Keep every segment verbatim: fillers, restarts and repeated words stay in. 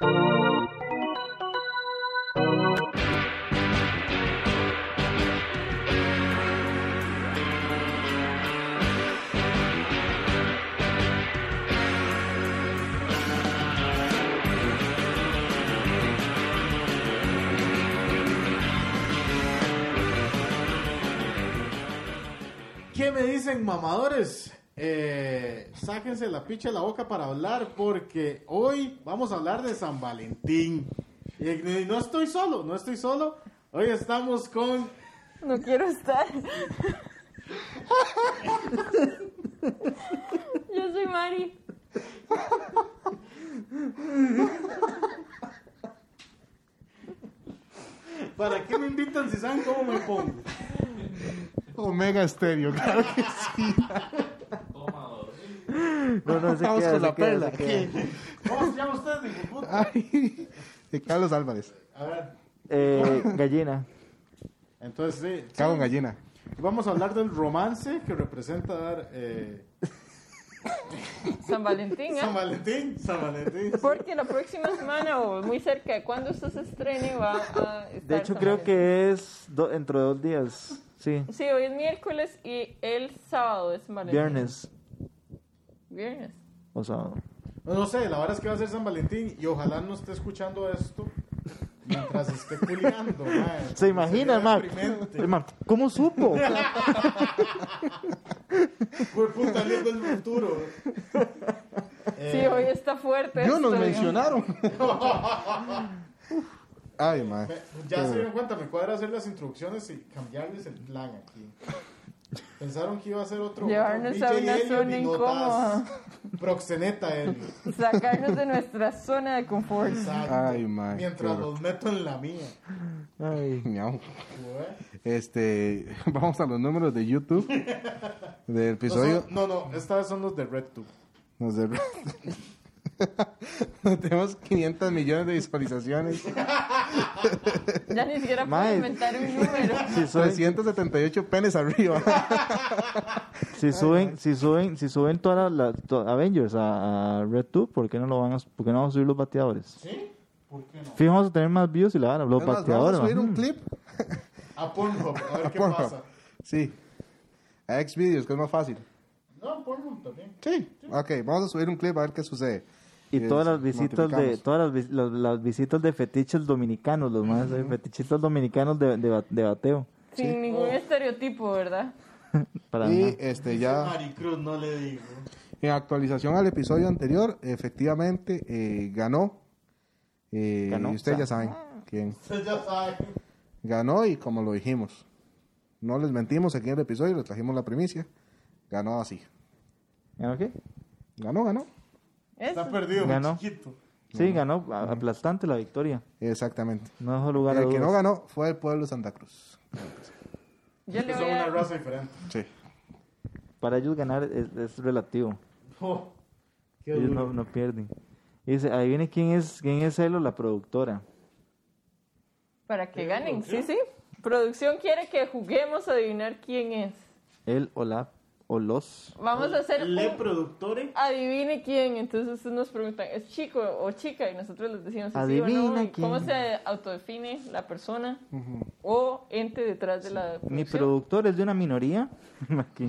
¿Qué me dicen, mamadores? Eh, sáquense la picha de la boca para hablar, porque hoy vamos a hablar de San Valentín. Y, y no estoy solo, no estoy solo. Hoy estamos con... No quiero estar. Yo soy Mari. ¿Para qué me invitan si saben cómo me pongo? Omega Stereo, claro que sí. No, no se Vamos queda, con se la queda, perla. se queda. ¿Cómo se llama usted, hijo de puta? Ay, de Carlos Álvarez. A ver, Eh, gallina. entonces sí. sí. Cago en gallina. Vamos a hablar del romance que representa dar eh, San Valentín, ¿eh? San Valentín. San Valentín. sí. Porque la próxima semana o muy cerca de cuando esto se estrene va a estar De hecho, San creo Valentín. que es do- dentro de dos días. Sí. Sí, hoy es miércoles y el sábado es San Valentín. Viernes Viernes. o sábado. No, no sé, la verdad es que va a ser San Valentín y ojalá no esté escuchando esto mientras esté culiando. mae, ¿Se imagina, sería Mark? deprimente. Mark, ¿cómo supo? Fue puta viendo el futuro. Sí, Eh, hoy está fuerte. Yo nos esto, mencionaron. Ay, man. me- ya se dieron cuenta, me cuadra hacer las introducciones y cambiarles el plan aquí. Pensaron que iba a ser otro. Llevarnos otro a D J una Elliot zona y notas incómoda. Proxeneta él. digamos. Sacarnos de nuestra zona de confort. Exacto. Ay, man, Mientras qué los meto en la mía. Ay. Miau. Joder. Este, vamos a los números de YouTube del No, episodio. son- no, no, esta vez son los de RedTube. Nos de- Tenemos quinientos millones de visualizaciones, Ya ni siquiera puedo Mae. inventar un número. Si suben, trescientos setenta y ocho penes arriba. si suben, si suben, si suben todas las to- Avengers a, a RedTube, ¿por qué no lo van a, por qué no van a subir los bateadores? ¿Sí? ¿Por qué no? Fijo, vamos a tener más views y la van a los Es más, bateadores. vamos a subir man. un clip A Pornhub, a ver a qué Pornhub. pasa. Sí, a Xvideos, que es más fácil. No, Pornhub también. Sí, ok, vamos a subir un clip a ver qué sucede. Y Es- todas las visitas de multiplicamos. todas las, vis- las, las visitas de fetiches dominicanos, los más eh, fetichistas dominicanos de, de, ba- de bateo. Sin ningún estereotipo, ¿verdad? Para Y nada. este ya Maricruz, no le digo. en actualización al episodio anterior, efectivamente eh, ganó. Eh, Ganó. Y ustedes ya O sea, saben quién Usted ya sabe. ganó y como lo dijimos. No les mentimos aquí en el episodio, les trajimos la primicia. Ganó así. ¿Ganó qué? Ganó, ganó. Está Eso. perdido, Ganó. mi chiquito. Sí, ganó a- aplastante la victoria. Exactamente. No dejó lugar a El que dudas. no ganó fue el pueblo de Santa Cruz. Yo le Son voy una a... raza diferente. Sí. Para ellos ganar es, es relativo. Oh, qué Ellos duro. no, no pierden. Y dice, ahí viene quién es, quién es Elo, la productora. Para que ganen, sí, producción? sí. Producción quiere que juguemos a adivinar quién es. Él o la o los. Vamos a hacer Le un productore. adivine quién. Entonces ustedes nos preguntan, ¿es chico o chica? Y nosotros les decimos si sí o Adivina no. y quién. ¿Cómo se autodefine la persona o ente detrás de la Mi producción? productor es de una minoría. Aquí.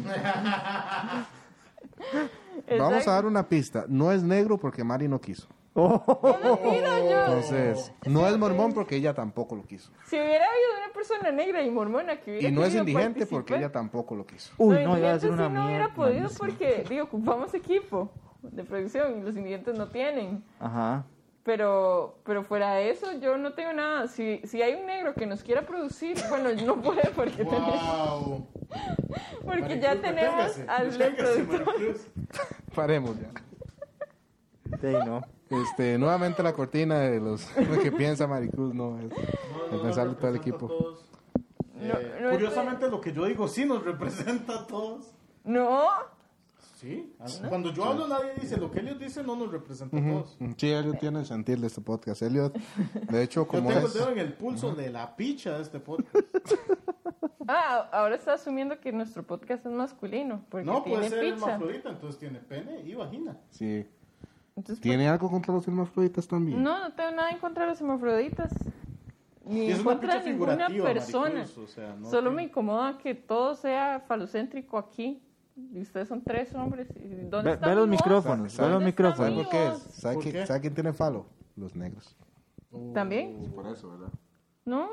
Vamos Exacto. a dar una pista. No es negro porque Mari no quiso. Mentira, yo. Entonces, no es mormón porque ella tampoco lo quiso. Si hubiera habido una persona negra y mormona que hubiera Y no es querido indigente participar- porque ella tampoco lo quiso. Uy, No, no, iba a indigentes decir una sí no mierda. hubiera podido malísimo. porque, digo, ocupamos equipo de producción y los indigentes no tienen. Ajá. Pero, pero fuera de eso, yo no tengo nada. Si, si hay un negro que nos quiera producir, bueno, no puede porque, tenemos- Wow. porque ya tenemos al del productor. Paremos ya. Sí, no. Este, nuevamente la cortina de los lo que piensa Maricruz, no es el pensar de todo el equipo. No, Eh, no, curiosamente, lo que yo digo sí nos representa a todos. No, Sí. Cuando yo hablo, nadie dice lo que ellos dicen, no nos representa a todos. Sí, Elliot tiene el sentir de este podcast. Elliot, de hecho, Yo como tengo el es... dedo en el pulso de la picha de este podcast. ah, ahora está asumiendo que nuestro podcast es masculino porque No, tiene puede ser pizza. hermafrodita, entonces tiene pene y vagina. Sí. Entonces, ¿Tiene algo contra los hermafroditas también? no, no tengo nada en contra de los hermafroditas. Ni Y es en una contra de picha ninguna figurativa, persona. Maricruz, o sea, no Solo tiene- me incomoda que todo sea falocéntrico aquí. Y ustedes son tres hombres. ¿Y ¿Dónde Ve, están ve los mi voz? micrófonos, ve los ¿Dónde está ¿Sabe mi micrófonos. por qué? voz? ¿Sabe, ¿Por qui- qué? ¿Sabe quién tiene falo? Los negros. ¿También? Por eso, ¿verdad? ¿No?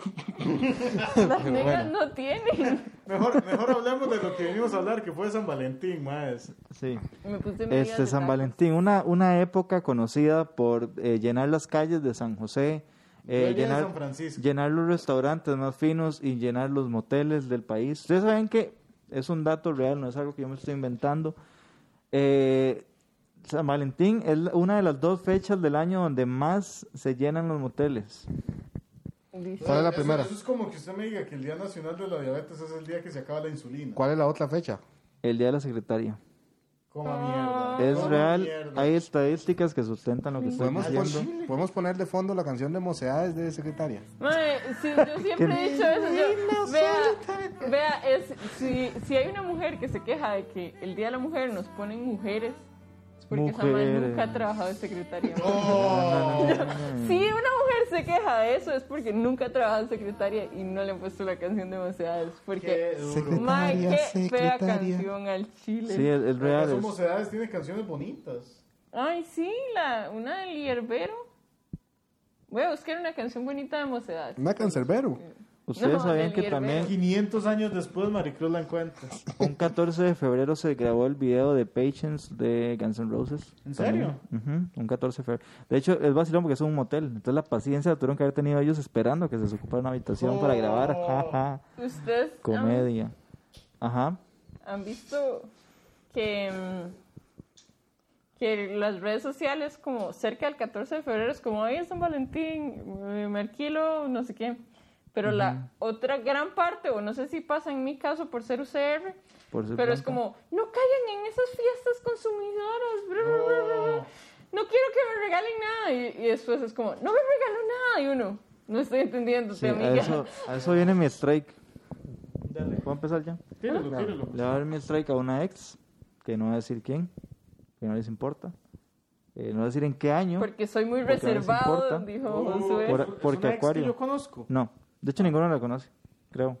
Las negras no tienen. Mejor, mejor hablemos de lo que venimos a hablar, que fue San Valentín, más. Sí. Me puse medias Este de San tacos. Valentín, una, una época conocida por eh, llenar las calles de San José, eh, Yo iría de llenar, San Francisco. llenar los restaurantes más finos y llenar los moteles del país. Ustedes saben que es un dato real, no es algo que yo me estoy inventando. Eh, San Valentín es la- una de las dos fechas del año donde más se llenan los moteles. Dice- ¿Cuál es la Eso- primera? Eso es como que usted me diga que el Día Nacional de la Diabetes es el día que se acaba la insulina. ¿Cuál es la otra fecha? El Día de la Secretaria. Coma mierda. Es coma real, mierda. hay estadísticas que sustentan lo que estoy ¿Podemos, diciendo. pon- ¿Podemos poner de fondo la canción de Mocedades de Secretaria? Mae, sí, yo siempre he dicho eso. Yo, vea, vea es, si, si hay una mujer que se queja de que el Día de la Mujer nos ponen mujeres, es porque esa mae Mujeres. nunca ha trabajado de secretaria. Oh. Si una mujer se queja de eso es porque nunca ha trabajado de secretaria y no le han puesto la canción de Mocedades. Porque, Qué duro. Secretaria. mae, qué fea secretaria. canción al chile. Sí, es, es real. Acaso es- Mocedades tiene canciones bonitas. Ay, sí, la, una del hierbero. Voy a buscar una canción bonita de Mocedades. Una cancerbero. Ustedes No, sabían del que hierbero. también quinientos años después, Maricruz la encuentra. un catorce de febrero se grabó el video de Patience de Guns N' Roses. ¿En También. serio? Ujú, un catorce de febrero. De hecho, es vacilón porque es un motel. Entonces la paciencia la tuvieron que haber tenido ellos esperando que se desocupara una habitación para grabar. Oh. Jaja. Ustedes han, Comedia. Ajá. han visto que, mm, que las redes sociales, como cerca del catorce de febrero, es como, ay, es San Valentín, eh, me alquilo, no sé qué. Pero la otra gran parte, o no sé si pasa en mi caso por ser U C R, Por ser pero es blanca. como, no caigan en esas fiestas consumidoras. bla, bla, bla, bla, bla. No quiero que me regalen nada. Y, y después es como, no me regaló nada. Y uno, no estoy entendiendo, Sí, amiga. a, eso, a eso viene mi strike. Dale. ¿Puedo empezar ya? Tíralo, tíralo. Le voy a dar mi strike a una ex, que no voy a decir quién, que no les importa. Eh, no voy a decir en qué año. Porque soy muy Porque no les reservado, importa. dijo Oh, Josué. Por- es porque una ex Acuario. que yo conozco. No, de hecho ninguno la conoce, creo.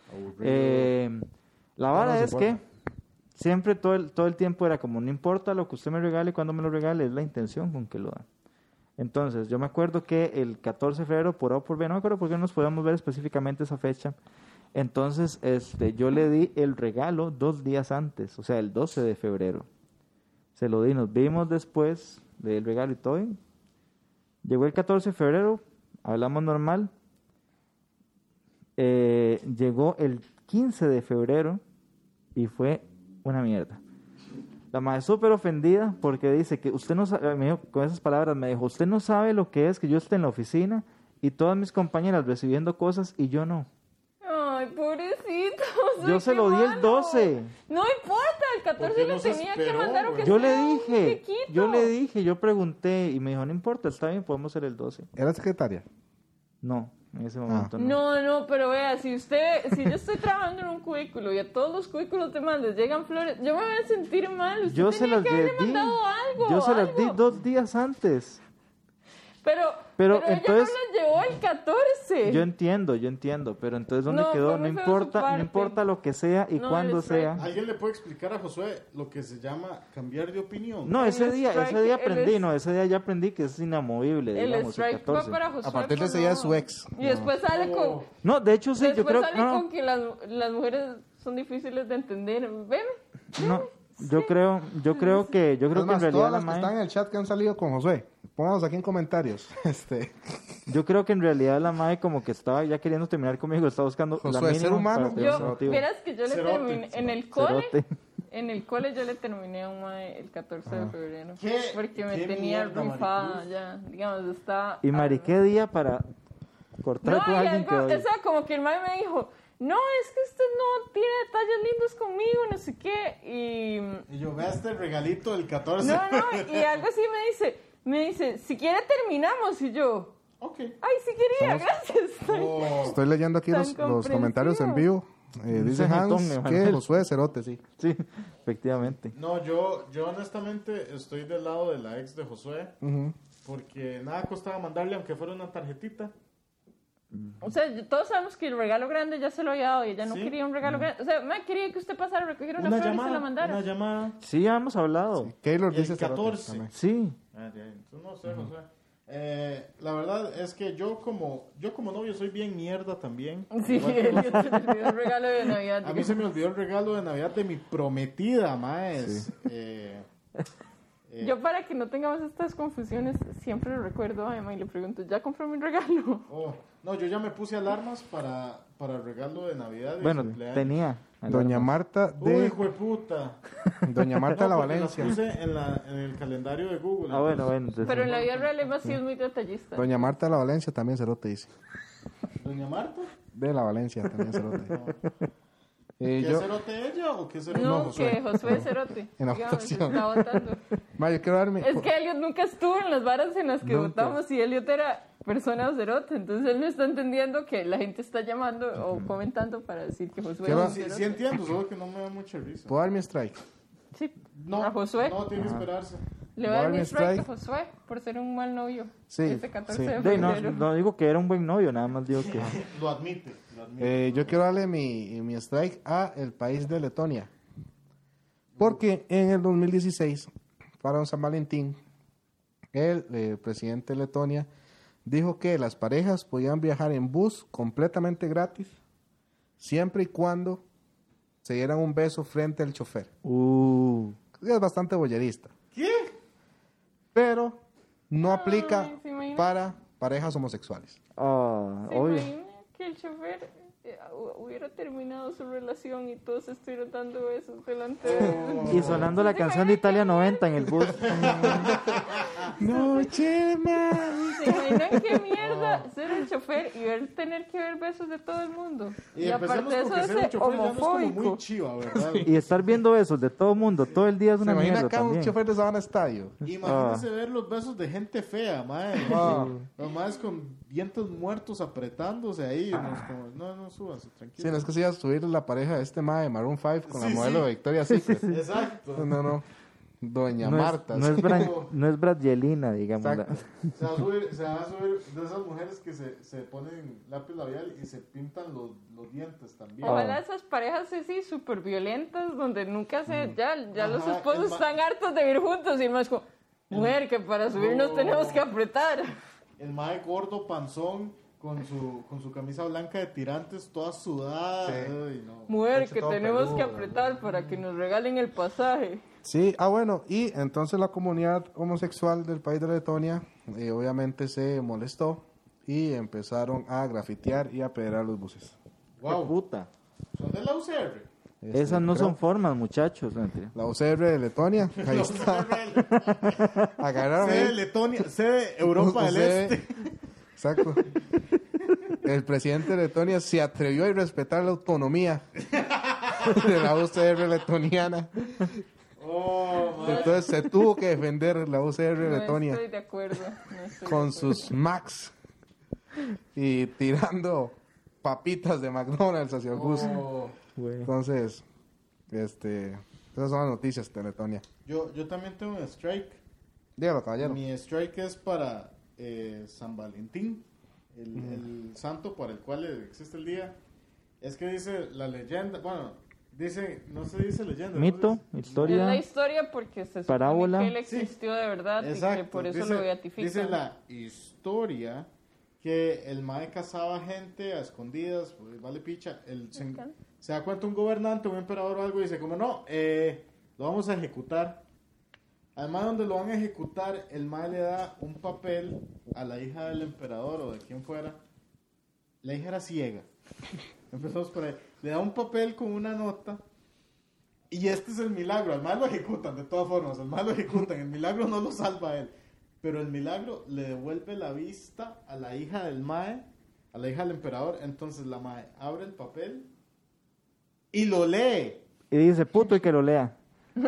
Eh, la vara No nos es que importa. siempre todo el, todo el tiempo era como, no importa lo que usted me regale, cuando me lo regale, es la intención con que lo da. Entonces, yo me acuerdo que el catorce de febrero, por A o por B, no me acuerdo por qué no nos podíamos ver específicamente esa fecha. Entonces, este, yo le di el regalo dos días antes, o sea, el doce de febrero. Se lo di, nos vimos después del regalo y todo. y Llegó el catorce de febrero, hablamos normal. Eh, llegó el quince de febrero y fue una mierda. La madre súper ofendida porque dice que usted no sabe, me dijo, con esas palabras me dijo, usted no sabe lo que es que yo esté en la oficina y todas mis compañeras recibiendo cosas y yo no. Ay, pobrecito. Yo soy se qué lo di el malo. doce. No importa, el ¿Por catorce qué le no se tenía que esperó, mandar aunque güey? Yo sea le un dije, quequito. yo le dije, yo pregunté y me dijo, no importa, está bien, podemos ser el doce. ¿Era secretaria? No, en ese momento no. No, no, pero vea, si usted, si yo estoy trabajando en un cubículo y a todos los cubículos de más les llegan flores, yo me voy a sentir mal. Usted Yo se tenía las que haberle di, mandado algo. yo se las di algo. dos días antes. Pero, Pero pero, entonces- ella no las llevó el catorce. Yo entiendo, yo entiendo, pero entonces ¿dónde No, quedó? fue No muy feo de su importa, no parte. importa lo que sea y No, cuándo el strike. sea. ¿Alguien le puede explicar a Josué lo que se llama cambiar de opinión? No, El ese día, ese strike, día el aprendí, es- no, ese día ya aprendí que es inamovible, el digamos, el strike fue catorce. para Josué. A partir de pues ese día no. es su ex. Y después sale con... Oh. No, de hecho sí, yo después creo sale no, con que las, las mujeres son difíciles de entender. Ven, no, yo creo, yo creo que, yo creo Es que en más, realidad todas la las que mae, están en el chat que han salido con Josué, pónganos aquí en comentarios. Este, yo creo que en realidad la mae como que estaba ya queriendo terminar conmigo, estaba buscando la Josué, mínima ser humano. para tener un yo, motivo. verás que yo le Cerote, terminé en el cole. Cerote. En el cole yo le terminé a un mae el catorce de febrero. ¿Qué? Porque me ¿Qué tenía mierda, rifada Maricruz? ya. Digamos, estaba. Y Mari, ¿qué día para cortar No, con y alguien algo, que o odia? sea, como que el mae me dijo, no, es que usted no tiene detalles lindos conmigo, no sé qué. Y. Y yo, vea este regalito del catorce. No, no, y algo así me dice, me dice, si quiere terminamos. Y yo, Ok. ay, si quería, gracias. Oh. estoy leyendo aquí Tan los, los comentarios en vivo. Eh, Un dice cejetón, Hans Emanuel. que Josué es cerote, sí. Sí, efectivamente. No, yo, yo honestamente estoy del lado de la ex de Josué, Ujú. porque nada costaba mandarle, aunque fuera una tarjetita. O sea, todos sabemos que el regalo grande ya se lo había dado y ella no Sí. quería un regalo grande. O sea, me quería que usted pasara a recoger una, Una flor y se llamada, la mandara. una llamada. Sí, ya hemos hablado. Keylor Y el dice cerote catorce. también. Sí. Ah, de ahí. Entonces, no sé, Josué. Eh, la verdad es que yo como yo como novio soy bien mierda también. Sí, Igual que él Josué. se le olvidó el regalo de Navidad. A mí se me olvidó el regalo de Navidad de mi prometida, maes. Eh, eh, Yo, para que no tengamos estas confusiones, siempre lo recuerdo a Emma y le pregunto, ¿ya compró mi regalo? oh, no, yo ya me puse alarmas para, para el regalo de Navidad. Y Bueno, cumpleaños. tenía. Doña Marta Uy, de hijo de puta. Doña Marta de la No, porque Valencia. las puse en, la, en el calendario de Google. Ah, bueno, entonces, bueno. entonces Pero en sí. la vida real Emma sí es muy detallista. Doña Marta de la Valencia también cerote dice. Doña Marta. De la Valencia también cerote. Eh, ¿Qué yo, cerote ella o qué cerote No, Josué? que Josué Cerote. En la digamos, votación. está votando. ma, yo quiero darme. Es que Elliot nunca estuvo en las varas en las que Nunca. votamos y Elliot era persona o cerote. Entonces él no está entendiendo que la gente está llamando o comentando para decir que Josué Quiero- es un Sí, cerote. sí entiendo, solo que no me da mucha risa. ¿Puedo dar mi strike? Sí. No, a Josué. No, tiene que esperarse. Le voy a dar mi Barbie strike a strike. Josué por ser un mal novio. Sí, Este catorce sí. de De, no, febrero. no digo que era un buen novio, nada más digo que... Lo admite. Lo admite. Eh, yo quiero darle mi, mi strike a el país de Letonia. Porque en el dos mil dieciséis, para un San Valentín, el eh, presidente de Letonia dijo que las parejas podían viajar en bus completamente gratis, siempre y cuando se dieran un beso frente al chofer. Uh, Es bastante boyerista. ¿Qué? Pero no aplica Ay, ¿se imagina? para parejas homosexuales. ah, ¿Se obvio. imagina que el chofer eh, hu- hubiera terminado su relación y todos estuvieran dando besos delante de él? Y sonando la canción de Italia noventa en el bus. No, Chema. ¿Se imaginan qué mierda ser el chofer y ver, tener que ver besos de todo el mundo? Y, Y, aparte empecemos de eso, porque ser un ese chofer ya no es como muy homofóbico. chiva, ¿verdad? Y estar viendo esos de todo mundo todo el día es ¿Se una imagina mierda acá un también. chofer de Sabana Estadio? Imagínese ver los besos de gente fea, mae. Ah. Los maes con dientes muertos apretándose ahí. No, es como, no, no, súbanse, Sí, tranquilo. no es que se iba a subir la pareja de este mae de Maroon cinco con Sí, la modelo sí. de Victoria's Secret. Exacto. No, no. Doña No es, Marta. no, sí. es Bran- no es Bradgelina, digamos. Exacto. Se va a subir, se va a subir de esas mujeres que se, se ponen lápiz labial y se pintan los, los dientes también. Ojalá esas parejas así súper violentas donde nunca se... Ya, ya los Ajá, esposos el ma- están hartos de ir juntos y el más como... Mujer, que para subirnos No. tenemos que apretar. El mae gordo, panzón, con su, con su camisa blanca de tirantes, toda sudada. Sí. Ay, no. Mujer, Hecho que todo tenemos peludo, que apretar para que nos regalen el pasaje. Sí, ah bueno, y entonces la comunidad homosexual del país de Letonia eh, obviamente se molestó y empezaron a grafitear y a pedrar los buses. Wow. Puta. ¿Son de la U C R? Este, Esas no creo- son formas, muchachos. No, mentira. La U C R de Letonia, ahí está. Agarraron Sede de ahí. Letonia, sede de Europa del U C R. Este. Exacto. El presidente de Letonia se atrevió a respetar la autonomía de la U C R letoniana. Oh, mae. Entonces se tuvo que defender la U C R No Letonia estoy de acuerdo. no estoy con de acuerdo. sus Macs y tirando papitas de McDonald's hacia el bus. Oh. Güey. Entonces, este, esas son las noticias de Letonia. Yo, yo también tengo un strike. Dígalo, caballero. Mi strike es para eh, San Valentín, el, el santo para el cual existe el día. Es que dice la leyenda, bueno, dice, no se dice leyenda. Mito, ¿no? Dice- historia. Es la historia porque se supone Parábola. que él existió de verdad y que Exacto. por eso dice, lo beatifican. dice la historia que el mae cazaba gente a escondidas, pues, vale picha. El, se, encanta. se da cuenta un gobernante, un emperador o algo y dice como no, eh, lo vamos a ejecutar. Además, donde lo van a ejecutar, el mae le da un papel a la hija del emperador o de quien fuera. La hija era ciega. Empezamos por ahí. Le da un papel con una nota. Y este es el milagro. Al mae lo ejecutan, de todas formas. Al mae lo ejecutan. El milagro no lo salva a él. Pero el milagro le devuelve la vista a la hija del mae, a la hija del emperador. Entonces la mae abre el papel y lo lee. Y dice, puto, y que lo lea.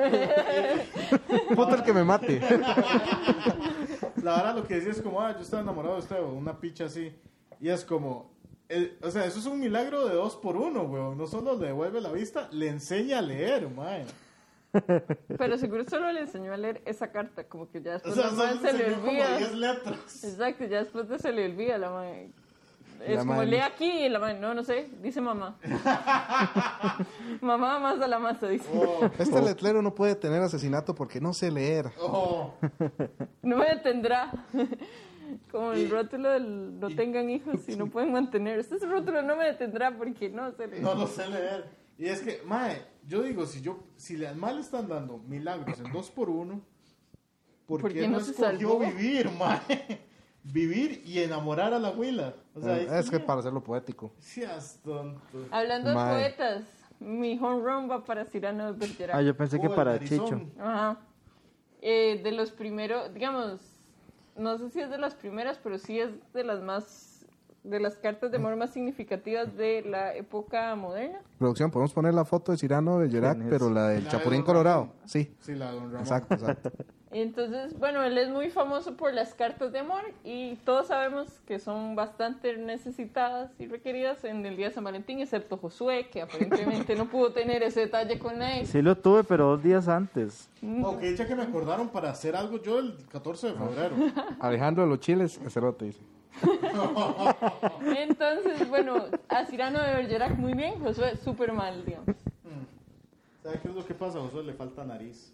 Puta el que me mate. La verdad lo que decía es como, ah, yo estaba enamorado de usted, o una picha así. Y es como, eh, o sea, eso es un milagro de dos por uno, weón. No solo le devuelve la vista, le enseña a leer, mae. Pero seguro solo le enseñó a leer esa carta, como que ya O después sea, la solo madre se le enseñó como olvida. diez letras. Exacto, ya después de se le olvida la madre. Es La como madre- lee aquí y la madre, no, no sé, dice mamá. Mamá más a la masa, dice. Oh, Este letrero no puede tener asesinato porque no sé leer. oh. No me detendrá. Como el rótulo del no tengan hijos si no pueden mantener. Este rótulo no me detendrá porque no sé leer. No lo sé leer. Y es que, mae, yo digo, si yo, si le- al mal le están dando milagros en dos por uno, ¿por, ¿Por qué, qué no no se escogió salvó? vivir, mae? Vivir y enamorar a la abuela. O sea, ahí Eh, es que está. para hacerlo poético. Seas tonto. Hablando de Mae. poetas, mi home run va para Cyrano de Bergerac. Ah, yo pensé que Oh, el para narizón. Chicho. Ajá. Eh, de los primeros, digamos, no sé si es de las primeras, pero sí es de las más, de las cartas de amor más significativas de la época moderna. Producción, podemos poner la foto de Cyrano de Gerac, ¿Quién es? pero la del La de Chapulín Don Colorado. Ramón. Sí, Sí, la de Don Ramón. exacto, exacto. Entonces, bueno, él es muy famoso por las cartas de amor y todos sabemos que son bastante necesitadas y requeridas en el día de San Valentín, excepto Josué, que aparentemente no pudo tener ese detalle con nadie. Sí lo tuve, pero dos días antes. Ok, ya que me acordaron para hacer algo yo el catorce de febrero. Alejandro de los Chiles, cerote, dice. Entonces, bueno, a Cyrano de Bergerac muy bien, Josué súper mal, digamos. ¿Sabes qué es lo que pasa? A Josué le falta nariz.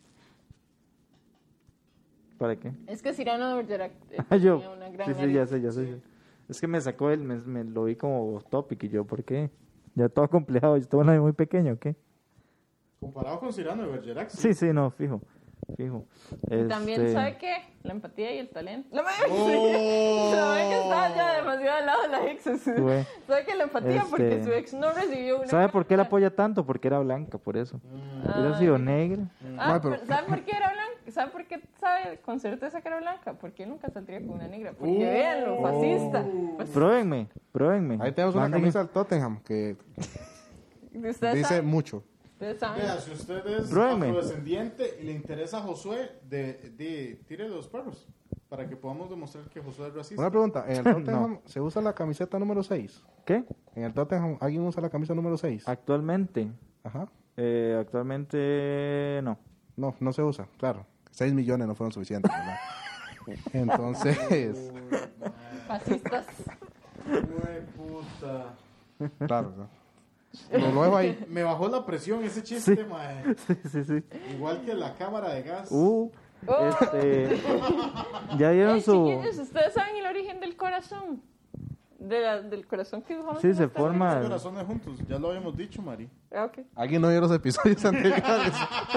¿Para qué? Es que Cyrano de Bergerac eh, Ah, yo. tenía una gran Sí, sí, nariz. ya sé, ya sé. Es que me sacó el, me, me lo vi como topic y yo, ¿por qué? Ya todo complejado, yo estaba muy pequeño, ¿qué? Comparado con Cyrano de Bergerac, sí. Sí, sí, no, fijo, fijo. Y también, Este, ¿sabe qué? La empatía y el talento. La madre Oh. ¿sabe que estaba ya demasiado al lado de la ex? Güey. ¿Sabe que la empatía? Este, Porque su ex no recibió una ¿Sabe por qué la carta. apoya tanto? Porque era blanca, por eso. Hubiera Ah, sido negra. Ah, Mae, pero- pero ¿sabe por qué era blanca? ¿Sabe por qué sabe con certeza que era blanca? Porque él nunca saldría con una negra. Porque Uh. vean lo fascista. Pues, Pruébenme, pruébenme. Ahí tenemos una Manden- camisa del Tottenham que ustedes dice saben, mucho. ustedes saben. Vea, si usted es Pruébeme. afrodescendiente y le interesa a Josué, de, de, tire los perros. Para que podamos demostrar que Josué es racista. Una pregunta, ¿en el Tottenham se usa la camiseta número seis? ¿Qué? ¿En el Tottenham alguien usa la camisa número seis? Actualmente, Ajá. eh, actualmente no. No, no se usa, claro. seis millones no fueron suficientes, ¿verdad? Entonces, Fascistas. Güey, puta. claro, ¿no? Lo luego ahí. Me bajó la presión ese chiste, Sí. mae. Sí, sí, sí. Igual que la cámara de gas. Uh, Oh. este, ya dieron Ey, su... chiquillos, ¿ustedes saben el origen del corazón? De la- del corazón que dibujamos Sí, en se esta forma... Los corazones juntos, ya lo habíamos dicho, Mari. regla? Ah, ok. ¿Alguien no vio los episodios anteriores?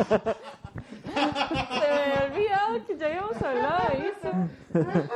Se me había olvidado que ya habíamos hablado de eso.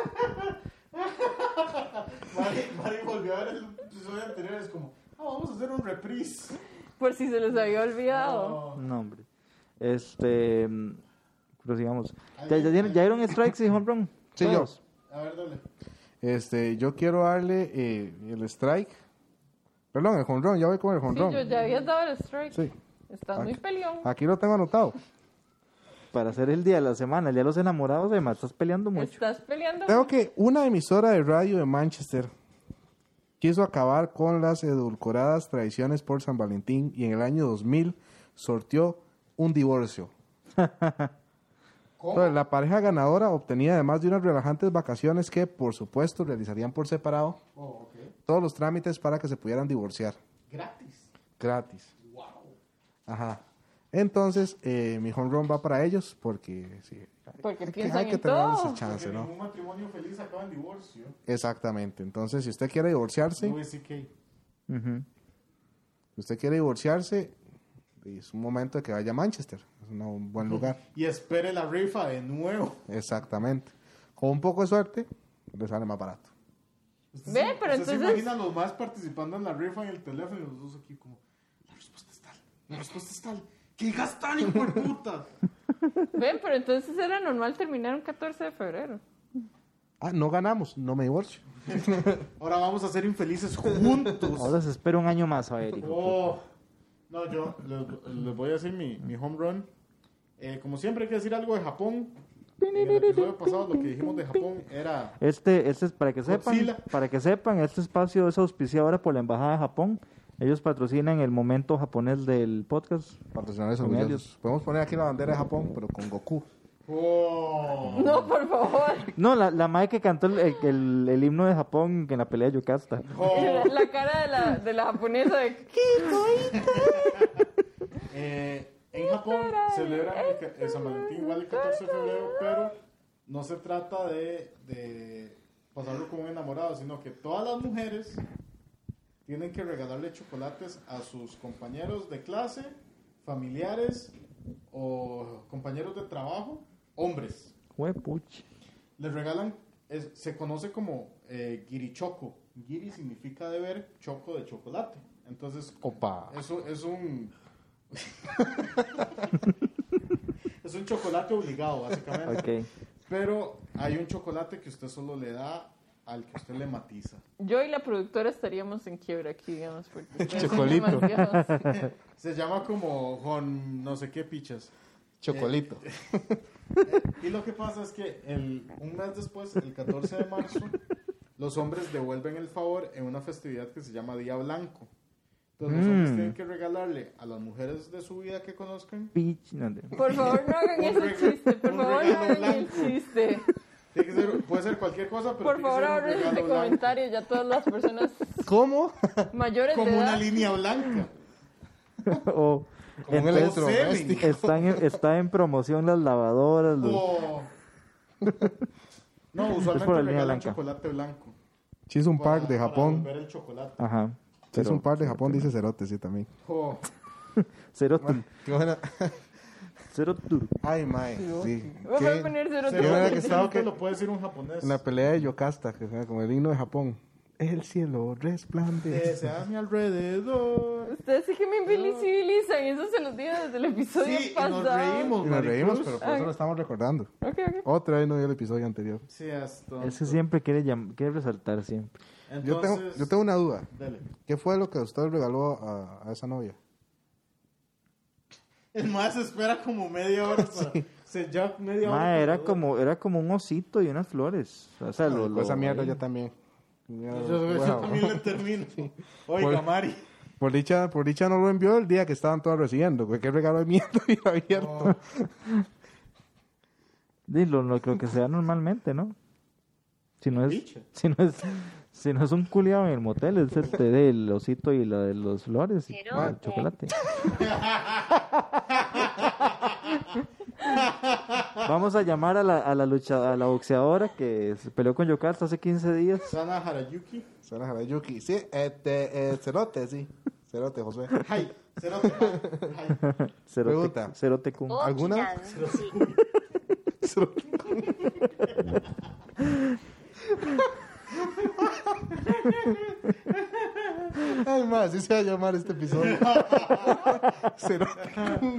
Mari, Mari volvió a ver el episodio anterior, es como, ah, vamos a hacer un reprise. Por si se les había olvidado. No. No, hombre. Este... mm, Prosigamos. ¿Ya, ya, dieron, ¿Ya dieron strikes y home run? Sí, yo. Todos. A ver, dale. Este, yo quiero darle eh, el strike. Perdón, el home run, ya voy con el home Sí, run. yo ya habías dado el strike. Sí. Estás muy peleón. Aquí lo tengo anotado. Para hacer el día de la semana, el día de los enamorados, además, estás peleando mucho. Estás peleando. Tengo que una emisora de radio de Manchester quiso acabar con las edulcoradas tradiciones por San Valentín y en el año dos mil sortió un divorcio. ¿Cómo? Entonces, la pareja ganadora obtenía además de unas relajantes vacaciones que, por supuesto, realizarían por separado Oh, ok. todos los trámites para que se pudieran divorciar. Gratis. Gratis. Wow. Ajá. Entonces, eh, mi home run va para ellos porque sí, Porque hay que, piensan hay que en tener todo. ese chance, Porque ¿no? ningún matrimonio feliz acaba en divorcio. Exactamente. Entonces, si usted quiere divorciarse, Louis C K. Ujú. si usted quiere divorciarse, es un momento de que vaya a Manchester. Es una- un buen lugar. Y espere la rifa de nuevo. Exactamente. Con un poco de suerte, le sale más barato. Usted Ve, se- pero usted se entonces- imagina a los más participando en la rifa en el teléfono y los dos aquí como, la respuesta es tal, la respuesta es tal. ¡Que digas tal, hijo de puta! Ven, pero entonces era normal terminar un catorce de febrero. Ah, no ganamos, no me divorcio. Ahora vamos a ser infelices juntos. Ahora se espera un año más, a ver, hijo. Oh. No, yo les, les voy a decir mi, mi home run. Eh, como siempre hay que decir algo de Japón. en el episodio pasado lo que dijimos de Japón era... Este, este es para que sepan, Godzilla. para que sepan, este espacio es auspiciado ahora por la Embajada de Japón. Ellos patrocinan el momento japonés del podcast. Patrocinadores Con orgullosos. ellos. Podemos poner aquí la bandera de Japón, pero con Goku. Oh. No, por favor. No, la, la madre que cantó el, el, el himno de Japón en la pelea de Yocasta. Oh. La cara de la, de la japonesa de... Eh, en Japón celebran el, ca- el San Valentín igual el catorce de febrero, pero no se trata de, de pasarlo como un enamorado, sino que todas las mujeres tienen que regalarle chocolates a sus compañeros de clase, familiares o compañeros de trabajo, hombres. Huepuch. Les regalan, es- se conoce como eh, girichoco. Giri significa deber, choco de chocolate. Entonces, Opa. eso es un... es un chocolate obligado, básicamente. Ok. Pero hay un chocolate que usted solo le da al que usted le matiza. Yo y la productora estaríamos en quiebra aquí, digamos. Porque ustedes son Chocolito. demasiados. Se llama como con no sé qué pichas. Chocolito. Y lo que pasa es que el, un mes después, el catorce de marzo, los hombres devuelven el favor en una festividad que se llama Día Blanco. Entonces los hombres Mm. tienen que regalarle a las mujeres de su vida que conozcan. Pitch. No, de- Por favor, no hagan Un ese reg- chiste. Por un favor, no regalo hagan el blanco. chiste. Tiene que ser, puede ser cualquier cosa, pero Por tiene favor, que ser un ahorren regalo este blanco. comentario. Ya todas las personas ¿Cómo? mayores de Como una edad. línea blanca. o, Como un entonces, electrodoméstico. están en, está en promoción las lavadoras. Los... O- No, Es por usualmente la línea regalan blanca. chocolate blanco. Chis un Para- park de para Japón. devolver el chocolate. Ajá. Chis Pero un park de Japón, dice Cerote, sí, también. Oh, cero, tur, Qué buena. cero tur. Ay, mae. Sí. Voy a Qué- poner cero Qué buena que tres. estaba Cerote que- lo puede decir un japonés. En la pelea de Yocasta, que fue como el himno de Japón. El cielo resplandece. Ese a mi alrededor. Ustedes sí que me invisibilizan. Eso se los digo desde el episodio Sí, y pasado. nos reímos, Y nos reímos, Maricruz. pero por eso lo estamos recordando. Ok, ok. Otra vez no vio el episodio anterior. Sí, hasta. Es que siempre quiere, llam- quiere resaltar siempre. Yo tengo, Entonces, yo tengo una duda. dele. ¿Qué fue lo que usted regaló a, a esa novia? El más espera como media hora para. Se ya media hora. Ma, para era todo. como, era como un osito y unas flores. O sea, lo, Pues lo- esa mierda ahí. yo también. Ya, Yo, yo bueno. también le termino. Oiga, Por- Mari. Por dicha, por dicha no lo envió el día que estaban todos recibiendo. Güey, qué regalo de mierda bien abierto. Oh, Dilo, lo, lo que sea normalmente, ¿no? Si no es, Picha. si no es, si no es un culiado en el motel, es este del osito y la de los flores y Pero- el chocolate. Vamos a llamar a la, a la lucha, a la boxeadora que se peleó con Yocasta hace quince días. Sana Harayuki. Sara Harayuki. Sí, este, eh, Cerote, sí. Cerote, José. Hi. Cerote. Hi. Cerote, Pregunta. Cerote Kun. ¿Alguna? 大きな虫 Cerote. Ay, más, así se va a llamar este episodio. Cerote.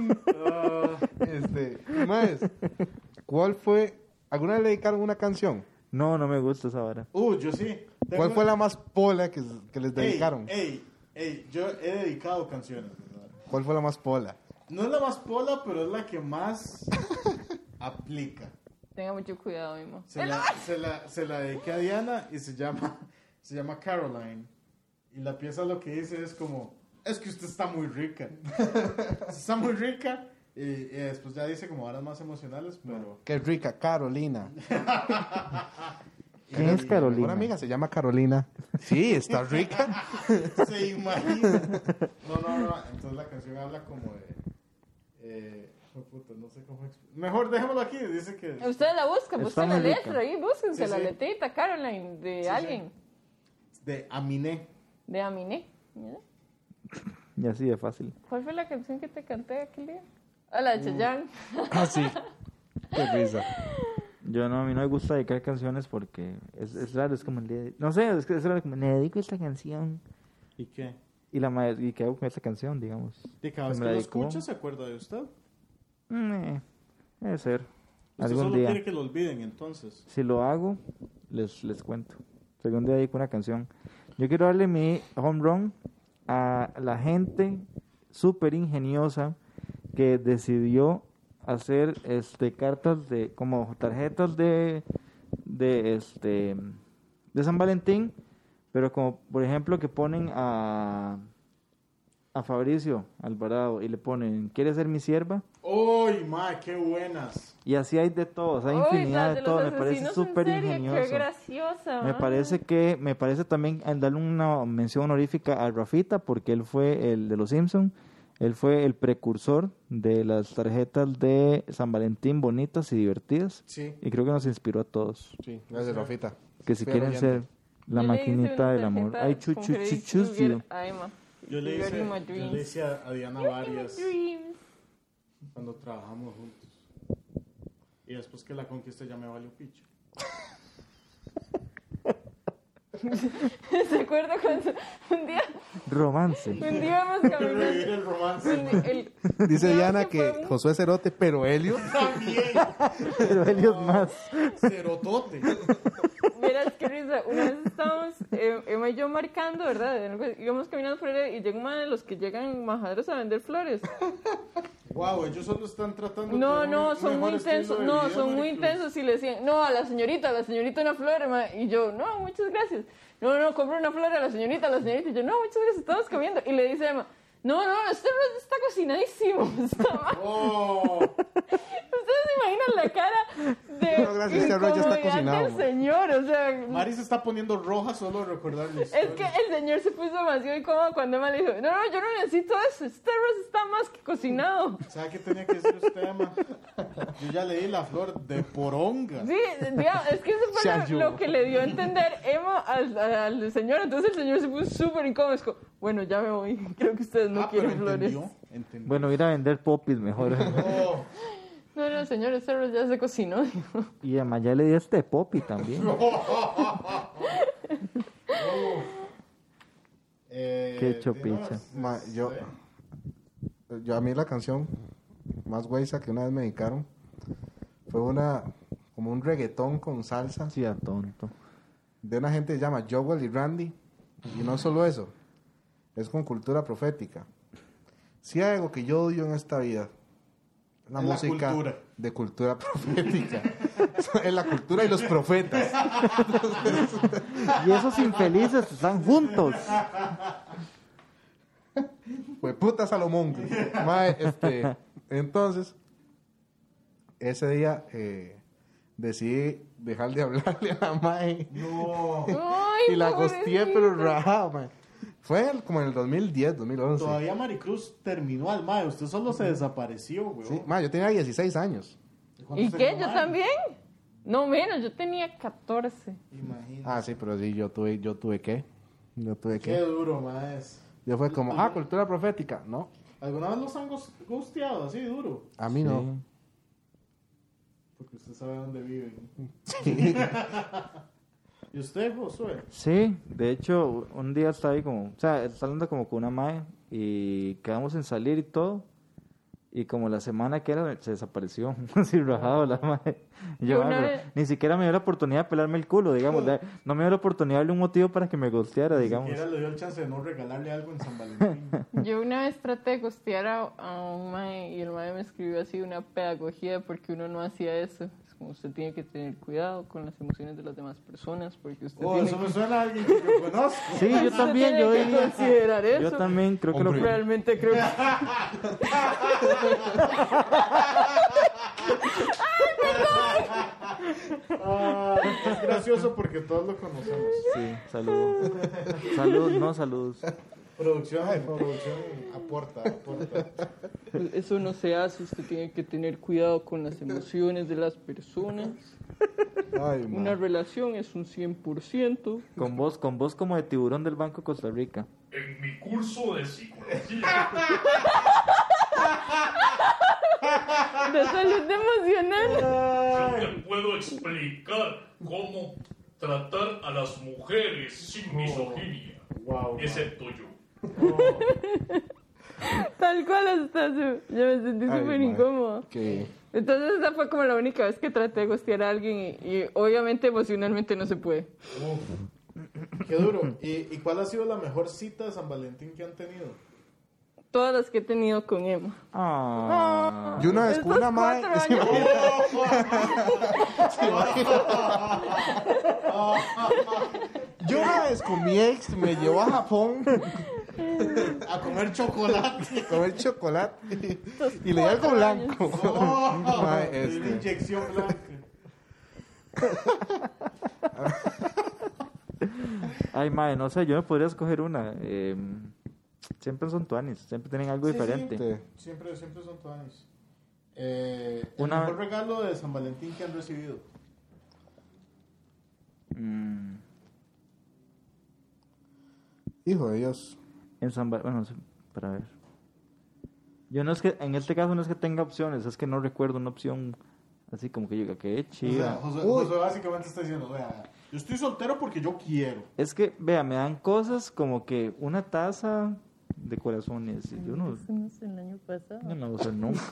Este, más, ¿cuál fue? ¿Alguna vez le dedicaron una canción? No, no me gusta esa vara. Uh, yo sí. Tengo- ¿Cuál fue la más pola que, que les Ey, dedicaron? Ey, ey, yo he dedicado canciones. ¿verdad? ¿Cuál fue la más pola? No es la más pola, pero es la que más aplica. Tenga mucho cuidado, mismo. Se la, se, la, se la dediqué a Diana y se llama, se llama Caroline. Y la pieza lo que dice es como, es que usted está muy rica. Está muy rica. Y, y después ya dice como horas más emocionales, pero... Qué rica, Carolina. y- ¿Quién es y- Carolina? Una amiga se llama Carolina. Sí, está rica. Se imagina. No, no, no. Entonces la canción habla como de... Eh, oh, puta, no sé cómo expl- Mejor dejémoslo aquí. Dice que... Ustedes la buscan, Está busquen la muy rica. letra ahí, búsquense Sí, la sí. letrita, Caroline, de Sí, alguien, De Aminé. de Aminé. Mira. Y así de fácil. ¿Cuál fue la canción que te canté aquel día? Ah, la de Chayanne. Ah, sí. Qué risa. Yo no, a mí no me gusta dedicar canciones porque es, es raro, es como el día de- no sé, es que es raro, como le dedico esta canción ¿Y qué? y la ma- y qué hago con esta canción, digamos. Y cada vez Me que la lo dedicó. escucha se acuerda de usted. Mm, eh, debe ser. Usted Algún solo día. quiere que lo olviden, entonces. Si lo hago, les, les cuento. Si algún día dedico una canción. Yo quiero darle mi home run a la gente súper ingeniosa que decidió hacer este cartas de como tarjetas de de este de San Valentín, pero como por ejemplo que ponen a a Fabricio Alvarado y le ponen ¿quieres ser mi sierva? ¡Uy, ma, qué buenas! Y así hay de todos, hay Uy, infinidad la de de todo, los me parece asesinos en súper serie, ingenioso. Qué graciosa. Me ma. parece que, me parece también al darle una mención honorífica a Rafita, porque él fue el de los Simpson, él fue el precursor de las tarjetas de San Valentín bonitas y divertidas, Sí, y creo que nos inspiró a todos, sí, gracias, Rafita. que si Fiel quieren oyente. ser la Yo le hice maquinita una del amor. tarjeta Ay, con chuchu, Freddy chuchu, Krueger. Ay, ma. Yo le You're hice, in my yo dreams. le hice a, a Diana varias Dreams. cuando trabajamos juntos. Y después que la conquista ya me valió picho. ¿Se acuerda cuando un día, Romance. un día íbamos Revivir caminando? el romance. un día- el- Dice creo Diana que que fue un- Josué Cerote, pero Helio. También. Pero él es más. Cerotote. Verás qué risa. Una vez estábamos, eh, Emma y yo marcando, ¿verdad? Íbamos caminando por ahí y llega uno de los que llegan majaderos a vender flores. Wow, ellos solo están tratando No, de tener no, un son mejor muy estilo intensos. de No, vida, son muy Maricruz. intensos. Y le decían, no, a la señorita, a la señorita una flor. ma. Y yo, no, muchas gracias. No, no, compro una flor a la señorita, a la señorita. Y yo, no, muchas gracias, estamos comiendo. Y le dice Emma, no, no, este arroz está cocinadísimo. Está mal. Oh, Ustedes se imaginan la cara de No, gracias, este arroz ya está incomodidad cocinado, del ma. señor. O sea, Mari se está poniendo roja solo de recordar la historia. es que el señor se puso demasiado incómodo cuando Emma le dijo, no, no, yo no necesito eso. Este arroz está más que cocinado. ¿Sabe qué tenía que decir usted, Emma? Yo ya leí la flor de poronga. Sí, digamos, es que eso Se fue halló. lo, lo que le dio a entender Emma al, al señor. Entonces el señor se puso súper incómodo. Es como, bueno, ya me voy. Creo que ustedes no Ah, pero quieren flores. entendió, entendió. Bueno, ir a vender popis mejor. Oh, No, no, señor, este arroz ya se cocinó. dijo. Y además ya le di este popi también. eh, Qué chopicha. dinos, Ma, yo, este, yo a mí la canción más güeyza que una vez me dedicaron fue una como un reggaetón con salsa Sí, a tonto. de una gente que se llama Jowell y Randy, y no solo eso, es con cultura profética. Si hay algo que yo odio en esta vida, la Es la música cultura. de cultura profética. Es la cultura y los profetas. Y esos infelices están juntos. Pues puta Salomón. Mae, este, entonces, ese día eh, decidí dejar de hablarle a la mae No, Ay, y la gosteé, pero pobrecito. rajado, mae. Fue el- como en el dos mil diez, dos mil once. todavía Maricruz terminó al mae. Usted solo se desapareció, güey. Sí, mae, yo tenía dieciséis años. ¿Y qué? ¿Yo también? No, menos, yo tenía catorce. Imagínate. Ah, sí, pero sí, yo tuve, yo tuve qué. Yo tuve Qué qué. duro, más. Yo fue como, ah, cultura profética. No, ¿Alguna vez los han gos- gusteado así duro? a mí no. Porque usted sabe dónde viven. Sí. ¿Y usted, Josué? Sí, de hecho, un día estaba ahí como, o sea, estaba hablando como con una mae y quedamos en salir y todo. Y como la semana que era, se desapareció, así rajado la mae. Y yo, Una ah, pero vez- ni siquiera me dio la oportunidad de pelarme el culo, digamos. de- No me dio la oportunidad de darle un motivo para que me gosteara, digamos. Ni siquiera le dio el chance de no regalarle algo en San Valentín. Yo una vez traté de costear a, a un mae y el mae me escribió así una pedagogía porque uno no hacía eso. Es como usted tiene que tener cuidado con las emociones de las demás personas porque usted Oh, tiene eso que, me suena a alguien que yo conozco. Sí, yo usted también, tiene yo que diría. considerar eso. Yo también creo que lo Hombre. Realmente creo que... Ah, es gracioso porque todos lo conocemos. Sí, saludos. Saludos, no saludos. Producción, producción aporta, aporta. Eso no se hace, usted tiene que tener cuidado con las emociones de las personas. Ay, mae. Una relación es un cien por ciento. Con vos, con vos como de tiburón del Banco de Costa Rica. En mi curso de psicología, De salud emocional. yo te puedo explicar cómo tratar a las mujeres sin misoginia, Wow. excepto yo. Tal cual hasta su... Yo me sentí Ay, súper mae. incómoda. Que Entonces esa fue como la única vez que traté de gostear a alguien y, y obviamente emocionalmente no se puede. Uf, qué duro. ¿Y, ¿Y cuál ha sido la mejor cita de San Valentín que han tenido? todas las que he tenido con Emma. Ah. Yo una vez con Estos una mae. cuatro años. Yo una vez con mi ex me llevó a Japón A comer chocolate. a comer chocolate y le di algo blanco. Oh, Mae, una este, inyección blanca. Ay, madre, no sé, yo me podría escoger una. Eh, siempre son tuanis, siempre tienen algo Sí, diferente. Sí. Siempre, siempre son tuanis. Eh, el Una- mejor regalo de San Valentín que han recibido. Mm, Hijo de Dios. en San Val- bueno, sí, para ver. Yo no es que, en este caso no es que tenga opciones, es que no recuerdo una opción así como que yo diga, qué O sea, chida. José, Uy. José básicamente está diciendo, vea, yo estoy soltero porque yo quiero. Es que, vea, me dan cosas como que una taza de corazones. Y yo no, Eso no es el año pasado. yo no uso nunca.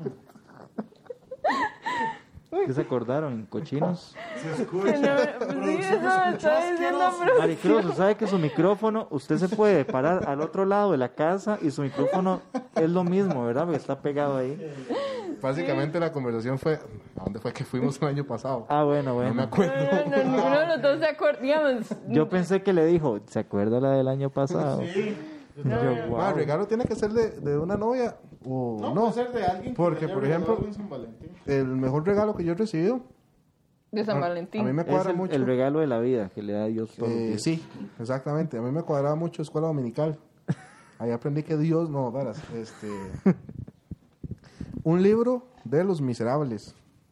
¿Qué se acordaron? ¿Cochinos? Se escucha. Que no, pues sí, eso me está diciendo, pero... Maricruz, usted sabe que su micrófono, usted se puede parar al otro lado de la casa y su micrófono es lo mismo, ¿verdad? Porque está pegado ahí. Básicamente la conversación fue, ¿a dónde fue que fuimos el año pasado? Ah, bueno, No me bueno. acuerdo. No, no, ninguno de los dos se acuerda, digamos. Yo pensé que le dijo, ¿se acuerda la del año pasado? Sí. Yo, Ah, wow. el regalo tiene que ser de, de una novia o No, no. puede ser de alguien que Porque, le haya por regalado ejemplo, algo en San Valentín. el mejor regalo que yo he recibido, De San a- Valentín. a mí me Es cuadra el, mucho. el regalo de la vida que le da Dios todos los Eh, días. sí, exactamente. A mí me cuadraba mucho escuela dominical. Ahí aprendí que Dios, no, varas, este, un libro de Los Miserables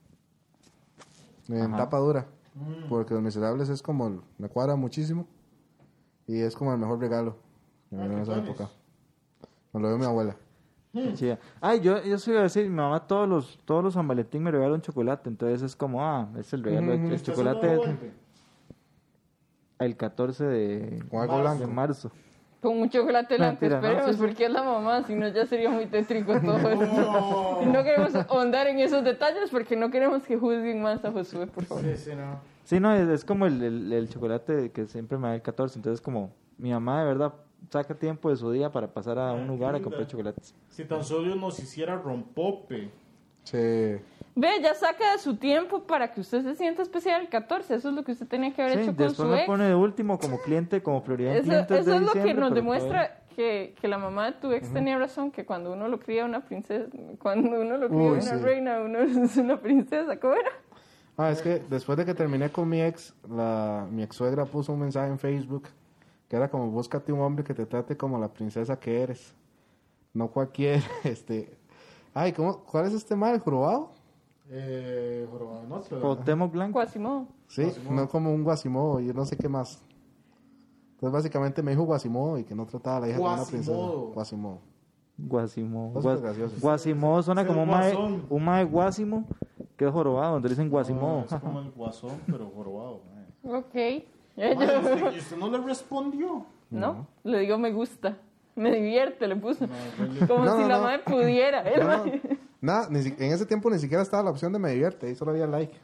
en Ajá. tapa dura, porque Los Miserables es como, el- me cuadra muchísimo y es como el mejor regalo que me Ah, dio en qué esa tuanis. época. Me lo dio mi abuela. Qué chida. Ay, yo, yo sí iba a decir, mi mamá todos los, todos los San Valentín me regaló un chocolate, entonces es como, ah, es el regalo, Ujú, el ¿Usted chocolate se lo es devuelve? el catorce de, Con algo Marzo. de blanco. marzo. Con un chocolate blanco, Mentira, ¿no? esperemos, Sí, sí. porque es la mamá, si no ya sería muy tétrico todo esto. Oh. Y no queremos ahondar en esos detalles porque no queremos que juzguen más a Josué, por favor. Sí, sí, no. Sí, no, es, es como el, el, el chocolate que siempre me da el catorce, entonces como, mi mamá de verdad saca tiempo de su día para pasar a un lugar a comprar chocolates. Si tan solo nos hiciera rompope. Sí. Ve, ya saca de su tiempo para que usted se sienta especial el catorce. Eso es lo que usted tenía que haber Sí, hecho con después su me ex. pone de último como cliente, como prioridad en Eso, clientes eso de es lo que diciembre, nos pero demuestra que, que la mamá de tu ex tenía razón, que cuando uno lo cría una princesa, cuando uno lo cría Uy, una sí. reina, uno es una princesa, ¿cómo era? Ah, es que después de que terminé con mi ex, la, mi ex suegra puso un mensaje en Facebook que era como, búscate un hombre que te trate como la princesa que eres. No cualquier, este... Ay, ¿cómo, ¿cuál es este mal? ¿Jorobado? Eh, jorobado de Notre Dame. Cuauhtémoc Blanco. Quasimodo. Sí, no como un Guasimodo, yo no sé qué más. Entonces básicamente me dijo Guasimodo y que no trataba a la hija como una princesa. Guasimodo. Guasimodo. Guasimo. Eso es Guas- gracioso. Guasimo suena Es como el un mae, guasón. un mae guasimo que es jorobado, donde le dicen No, guasimo. es como el guasón, pero jorobado. mae. Ok. Mae, ¿usted- ¿Y usted no le respondió? ¿No? Le digo me gusta. Me divierte, le puso. No, really. Como No, si no, la no. madre pudiera. ¿eh? No, no, nada, ni si- en ese tiempo ni siquiera estaba la opción de me divierte, ahí solo había like.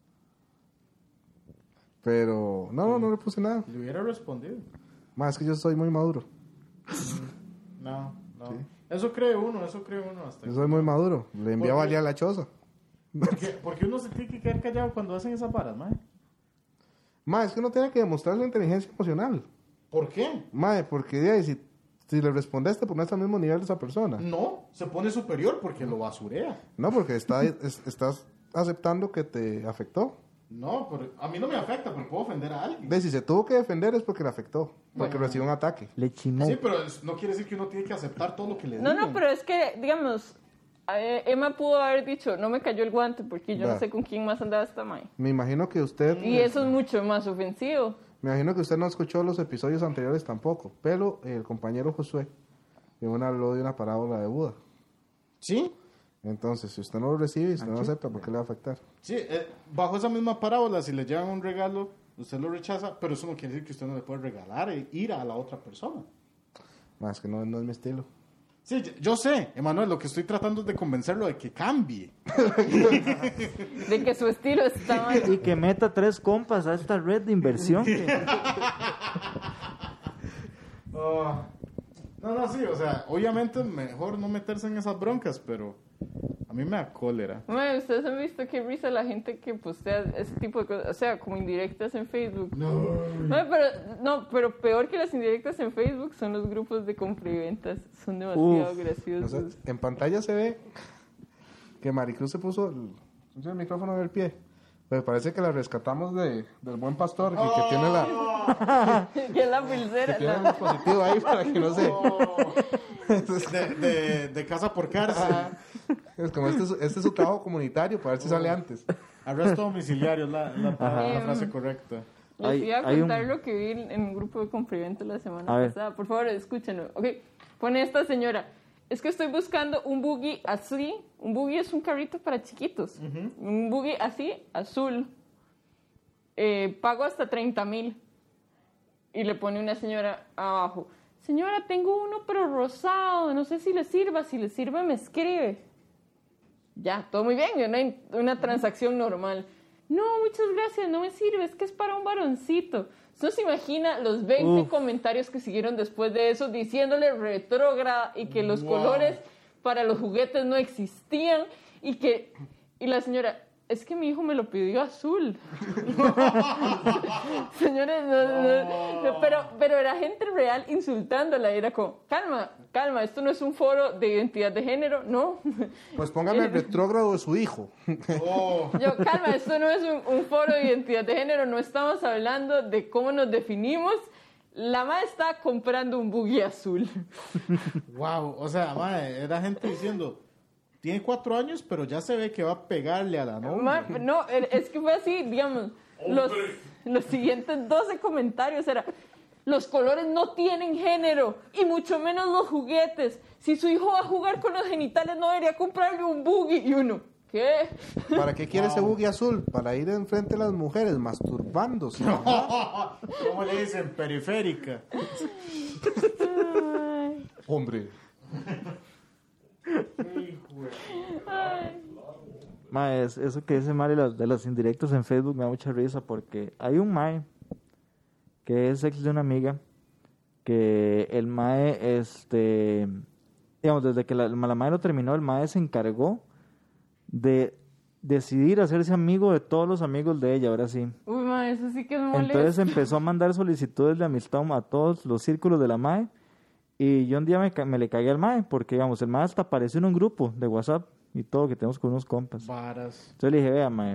Pero, no, no, no le puse nada. Le hubiera respondido. Más es que yo soy muy maduro. No, no. Eso cree uno, eso cree uno hasta Yo que- soy muy maduro. Le enviaba ¿Por qué? a la choza. Porque, porque uno se tiene que quedar callado cuando hacen esas varas, mae. Más es que uno tiene que demostrar la inteligencia emocional. ¿Por qué? Mae, porque de ahí, si, si le respondes, te pones al mismo nivel de esa persona. No, se pone superior porque lo basurea. No, porque está, es- estás aceptando que te afectó. No, pero a mí no me afecta, pero puedo ofender a alguien. De si se tuvo que defender es porque le afectó. Porque Bueno. recibió un ataque. Le chimó. Sí, pero es- no quiere decir que uno tiene que aceptar todo lo que le No, digan. no, pero es que, digamos, eh, Emma pudo haber dicho, no me cayó el guante porque yo Va. no sé con quién más andaba esta mae. Me imagino que usted... Y eso es mucho más ofensivo. Me imagino que usted no escuchó los episodios anteriores tampoco. Pero el compañero Josué de una habló de una parábola de Buda. ¿Sí? Entonces, si usted no lo recibe y usted no lo acepta, ¿por qué le va a afectar? Sí, eh, bajo esa misma parábola, si le llevan un regalo, usted lo rechaza, pero eso no quiere decir que usted no le puede regalar e ir a la otra persona. Más que no, no es mi estilo. Sí, yo- yo sé, Emanuel, lo que estoy tratando es de convencerlo de que cambie. De que su estilo está mal. Y que meta tres compas a esta red de inversión. que- No, no, sí, o sea, obviamente mejor no meterse en esas broncas, pero a mí me da cólera. Mae, ustedes han visto qué risa la gente que postea ese tipo de cosas, o sea, como indirectas en Facebook. No. Mae, pero, no, pero peor que las indirectas en Facebook son los grupos de compraventas. Son demasiado Uf, graciosos. O sea, en pantalla se ve que Maricruz se puso el, puso el micrófono en el pie. Pues parece que la rescatamos de, del buen pastor y que tiene la que es la pulsera. que tiene el la- dispositivo ahí para que no se... De, de, de casa por cárcel. Es como este, es- este es su trabajo comunitario para ver si sale antes. Arresto domiciliario es la, la, la Ajá. frase correcta. Les Hay- iba a hay contar un- lo que vi en un grupo de compraventas la semana A ver. pasada. Por favor, escúchenlo. Ok, pone esta señora. Es que estoy buscando un buggy así. Un buggy es un carrito para chiquitos. Un buggy así, azul. Eh, pago hasta treinta mil. Y le pone una señora abajo. Señora, tengo uno pero rosado. No sé si le sirva. Si le sirve, me escribe. Ya, todo muy bien. Una, una transacción normal. No, muchas gracias. No me sirve. Es que es para un varoncito. ¿No se imagina los veinte Uf. comentarios que siguieron después de eso diciéndole retrógrada y que los Wow. colores para los juguetes no existían y que y la señora, es que mi hijo me lo pidió azul. Señores, no, no, no, pero, pero era gente real insultándola. Era como, calma, calma, esto no es un foro de identidad de género, no. Pues póngame el retrógrado de su hijo. Oh, Yo, calma, esto no es un, un foro de identidad de género, no estamos hablando de cómo nos definimos. La ma está comprando un buggy azul. wow. O sea, madre, era gente diciendo, tiene cuatro años, pero ya se ve que va a pegarle a la Ma- novia. no, es que fue así, digamos, los, Hombre. los siguientes doce comentarios era, los colores no tienen género, y mucho menos los juguetes. Si su hijo va a jugar con los genitales, no debería comprarle un buggy. Y uno, ¿qué? ¿Para qué quiere ese buggy azul? Para ir enfrente de las mujeres masturbándose. ¿Cómo le dicen? Periférica. Ay, Hombre. ay. Mae, es- eso que dice Mari las- de las indirectas en Facebook me da mucha risa porque hay un mae que es ex de una amiga que el mae, este, digamos, desde que la, la mae lo terminó, el mae se encargó de decidir hacerse amigo de todos los amigos de ella, ahora sí. Uy, ma, eso sí que es molesto. Entonces empezó a mandar solicitudes de amistad a todos los círculos de la mae y yo un día me, ca- me le cagué al mae porque, digamos, el mae hasta apareció en un grupo de WhatsApp y todo que tenemos con unos compas. Varas. Entonces le dije, vea, mae,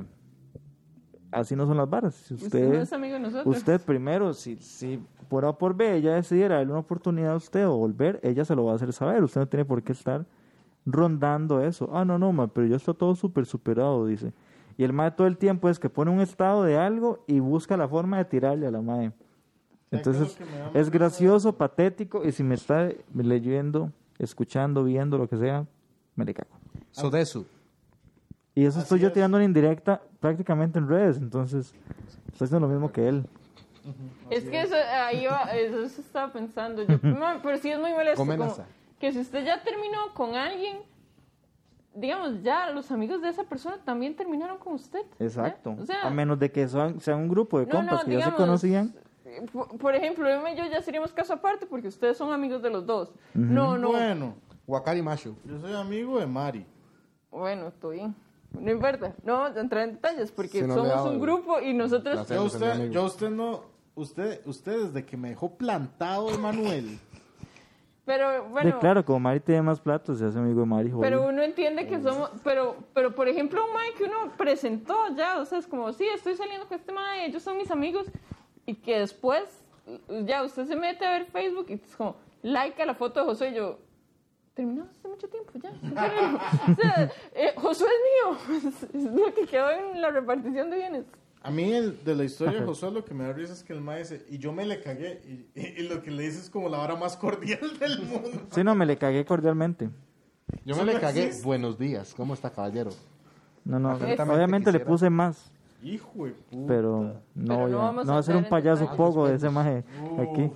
así no son las varas. Si Usted usted, no es amigo de nosotros. usted primero, si, si por A o por B ella decidiera darle una oportunidad a usted o volver, ella se lo va a hacer saber. Usted no tiene por qué estar rondando eso. Ah, no, no, mae, pero ya está todo súper superado, dice. Y el mae todo el tiempo es que pone un estado de algo y busca la forma de tirarle a la mae. Entonces, ¿qué es lo que me da es más gracioso, patético, y si me está leyendo, escuchando, viendo, lo que sea, me le cago. Sodesu. Y eso estoy Así yo es. tirando en indirecta prácticamente en redes, entonces estoy haciendo lo mismo que él. Es que eso, ahí va, eso se estaba pensando yo. Ma, pero sí es muy molesto. Como Comenaza. que si usted ya terminó con alguien, digamos, ya los amigos de esa persona también terminaron con usted. ¿ya? Exacto. O sea, a menos de que sean, sean un grupo de no, compas no, que ya se digamos, conocían. Por, por ejemplo, Emma y yo ya seríamos caso aparte porque ustedes son amigos de los dos. No, no. Bueno, Wakari Macho. yo soy amigo de Mari. Bueno, estoy bien. No importa. No vamos a entrar en detalles porque Sí, no le somos hago un el- grupo y nosotros. placer. Yo Ustedes son usted, amigos. yo usted no, usted, usted desde que me dejó plantado Emanuel. Pero Sí, bueno. claro, como Mari tiene más platos, se hace amigo de Mari. Pero obvio. uno entiende que somos, pero, pero por ejemplo un mae que uno presentó ya, o sea, es como, sí, estoy saliendo con este mae, ellos son mis amigos, y que después, ya, usted se mete a ver Facebook y es como, like a la foto de Josué, y yo, terminamos hace mucho tiempo, ya, supéralo. O sea, eh, Josué es mío, es lo que quedó en la repartición de bienes. A mí el, de la historia de Josué lo que me da risa es que el mae dice, y yo me le cagué, y, y- y lo que le dice es como la vara más cordial del mundo. Sí, no, me le cagué cordialmente. Yo Eso me le no cagué. existe. Buenos días. ¿Cómo está, caballero? No, no, Atentamente obviamente le quisiera. puse más, Hijo de puta. pero no, Pero voy no a, vamos no a va a ser un entrar en payaso detalles. poco de ese maje aquí.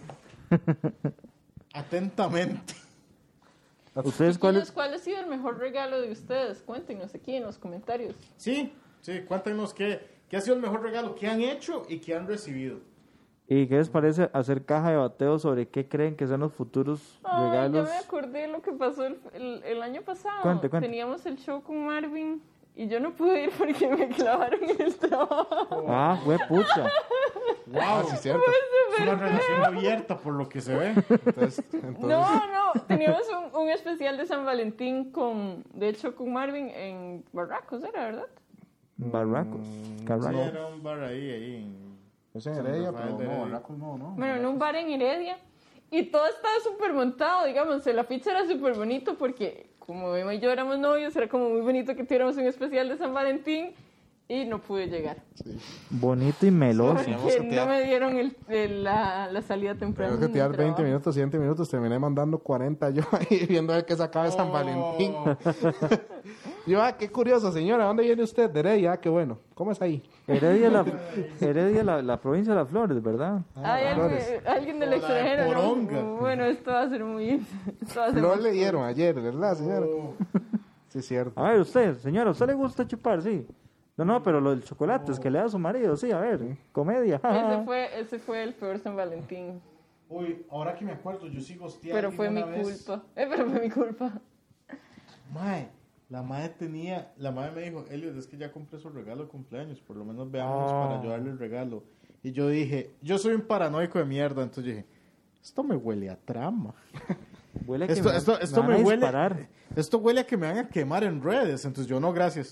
Atentamente. ¿Ustedes ¿Cuál, cuáles? ¿Cuál ha sido el mejor regalo de ustedes? Cuéntenos aquí en los comentarios. Sí, sí, cuéntenos qué, qué ha sido el mejor regalo que han hecho y que han recibido. ¿Y qué les parece hacer caja de bateo sobre qué creen que son los futuros Ay, regalos? ya me acordé lo que pasó el, el, el año pasado. Cuente, cuente. Teníamos el show con Marvin y yo no pude ir porque me clavaron en el trabajo. Ah, fue pucha. Ah, sí, cierto. Es una relación abierta por lo que se ve. Entonces, entonces No, no, teníamos un, un especial de San Valentín con, de hecho, con Marvin en Barracos, ¿era verdad? Barracos. Sí, Carracos. era un bar ahí, ahí. en- es en San Heredia, Rafael pero de no, Heredia. Barracos no, no. Bueno, en un bar en Heredia. Y todo estaba súper montado, digamos, el afiche era súper bonito porque como Emma y yo éramos novios, era como muy bonito que tuviéramos un especial de San Valentín y no pude llegar. Bonito y meloso. Tenemos Porque que no tirar- me dieron el, el- la, la salida temprana. Tengo que en tirar el veinte trabajo. minutos, veinte minutos, terminé mandando cuarenta yo ahí viendo a ver qué sacaba de San Valentín. Oh, Yo, ah, qué curioso, señora, ¿dónde viene usted? De Heredia, ah, qué bueno. ¿Cómo es ahí? Heredia, la, Heredia la, la provincia de las Flores, ¿verdad? Hay alguien, Flores. alguien del O la de extranjero, ¿no? Poronga. Bueno, esto va a ser muy... Esto va a ser Flor muy- le dieron ayer, ¿verdad, señora? oh. Sí, es cierto. A ver, usted, señora, ¿a usted le gusta chupar? Sí. No, no, pero lo del chocolate es que le da a su marido, sí, a ver, comedia. Ese fue, ese fue el peor San Valentín. Uy, ahora que me acuerdo, yo sí gosteé a Pero alguien fue mi una vez. culpa. Eh, pero fue mi culpa. Mae, la madre tenía, la madre me dijo, Elliot, es que ya compré su regalo de cumpleaños, por lo menos veámonos Ah. para ayudarle el regalo. Y yo dije, yo soy un paranoico de mierda, entonces yo dije, esto me huele a trama. Huele a que Esto, me- esto, esto van me, a huele, disparar. esto huele a que me van a quemar en redes, entonces yo no, gracias.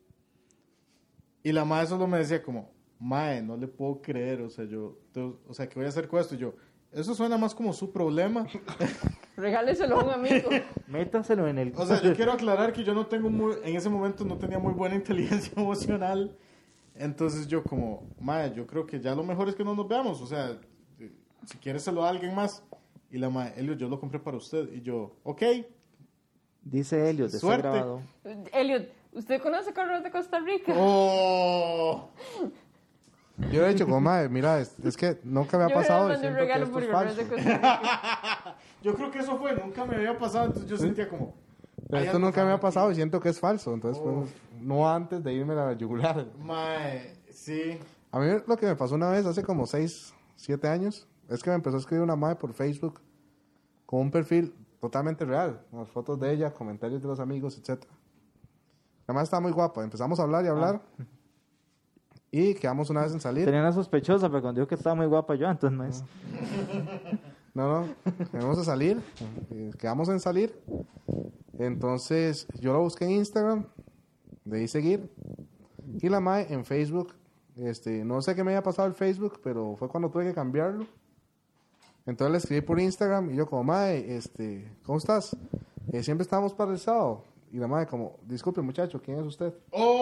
Y la madre solo me decía como, mae, no le puedo creer, o sea, yo, te- o sea, ¿qué voy a hacer con esto? Y yo, eso suena más como su problema. Regáleselo a un amigo. Métaselo en el... O sea, yo quiero aclarar que yo no tengo muy, en ese momento no tenía muy buena inteligencia emocional. Entonces yo como, mae, yo creo que ya lo mejor es que no nos veamos. O sea, eh, si quieres se lo da a alguien más. Y la mae, Elio, yo lo compré para usted. Y yo, ok. Dice Elliot, está Suerte. grabado. Elliot, ¿usted conoce Correos de Costa Rica? Oh. Yo le he dicho, como, madre, mira, es, es que nunca me ha Yo pasado le y mandé un siento que regalo esto por es Correos de falso. Costa Rica. Yo creo que eso fue, nunca me había pasado. Entonces yo sentía como... hay Esto algo nunca me raro ha aquí. pasado y siento que es falso. Entonces, Oh. pues, no antes de irme a la yugular. Mae, sí. A mí lo que me pasó una vez hace como seis, siete años es que me empezó a escribir una madre por Facebook con un perfil totalmente real. Las fotos de ella, comentarios de los amigos, etcétera. La madre estaba muy guapa. Empezamos a hablar y hablar. Y quedamos una vez en salir. Tenía una sospechosa, pero cuando dijo que estaba muy guapa yo, entonces no es. No, no. Quedamos a salir. eh, Quedamos en salir. Entonces yo la busqué en Instagram. Le di seguir. Y la mae en Facebook. Este, no sé qué me había pasado el Facebook, pero fue cuando tuve que cambiarlo. Entonces le escribí por Instagram y yo como, mae, este, ¿cómo estás? Eh, siempre estábamos para el sábado. Y la mae como, disculpe muchacho, ¿quién es usted?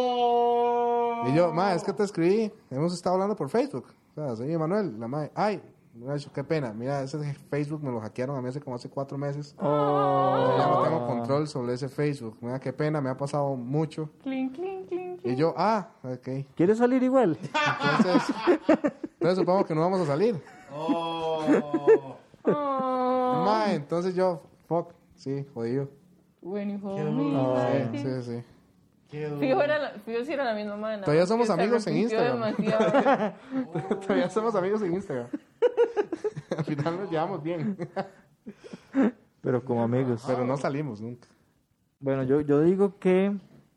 Oh. Y yo, mae, es que te escribí, hemos estado hablando por Facebook. O sea, soy Emanuel. La mae, ay, muchacho, qué pena. Mira, ese Facebook me lo hackearon a mí hace como hace cuatro meses. Oh. Ya no tengo control sobre ese Facebook. Mira, qué pena, me ha pasado mucho. Clink, clink, clink, Y clink. yo, ah, ok. ¿Quieres salir igual? Entonces, entonces supongo que no vamos a salir. Oh. Oh, Mae, entonces yo, fuck, sí, jodido. when you hold Qué me duro. like Sí, this. sí, sí. Qué duro. Fijo, era la, fijo, sí era la misma mana. Todavía somos que se amigos en arrepintió Instagram. demasiado. Todavía somos amigos en Instagram. Al final nos llevamos bien. Pero como amigos. Pero no salimos nunca. Bueno, yo, yo digo que